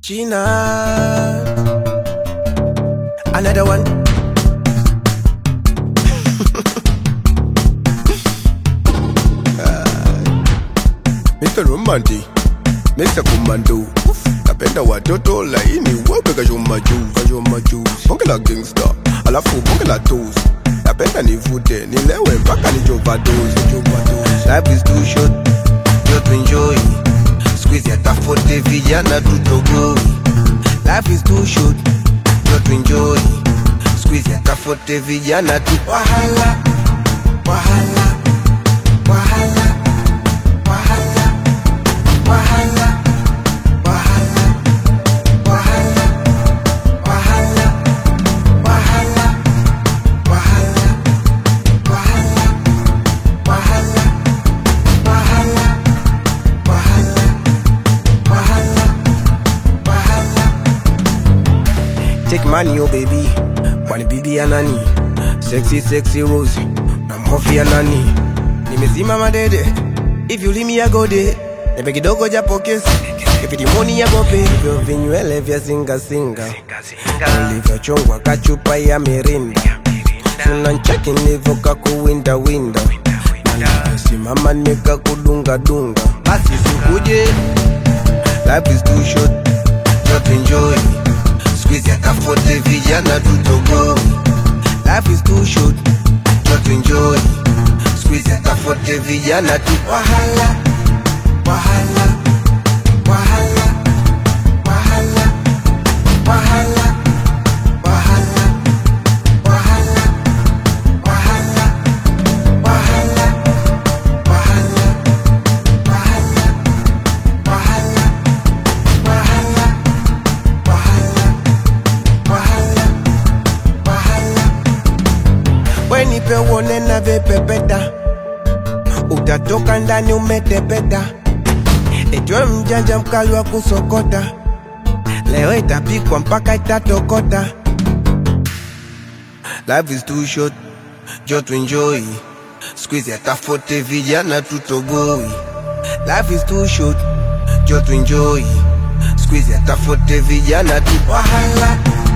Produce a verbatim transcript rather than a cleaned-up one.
Gina, another one. Mister Romantic, Mister Commando. Napenda watoto laini wape kajoma juu, kajoma juu. Bonge la gangsta, alafu bonge la toes. Napenda nivute, nilewe mpaka nijovadose, jovadose. Life is too short, just enjoy. Squeeze ya tafote vijana tutogo. Life is too short, just enjoy. Squeeze ya tafote vijana tu. Wahala, wahala, wahala, wahala, wahala, wahala, wahala, wahala, wahala, wahala, wahala, wahala, wahala, wahala, wahala, wahala. Take money, oh baby. Kwani bibi ya nani? Sexy, sexy Rose. Na mhofi ya nani? Nimezima madede. If you leave me I go there. Nebe kidogo japo kesi. If the money I go pay. Vyo vinywele vya singa singa. Ulivyo chongwa kachupa ya mirinda. Tunancheki nilivyo kaku winda winda. Simama nika kudunga dunga. Basi sikuje. Life is too short, just enjoy. Squeeze ya tafote vijana tutogo. Life is too short, just enjoy. Squeeze ya tafote vijana tu. Wahala, wahala, wahala, wahala, wahala, wahala, wahala, wahala, wahala, wahala, wahala, wahala, wahala, wahala, wahala, wahala. Wenipe uone na vipepeta, utatoka ndani umetepeta. Ejwe mjanja mkali wa kusokota, leo itapikwa mpaka itatokota. Life is too short, just enjoy. Squeeze ya tafote vijana tutogoi. Life is too short, just enjoy. Squeeze ya tafote vijana tu. Wahala,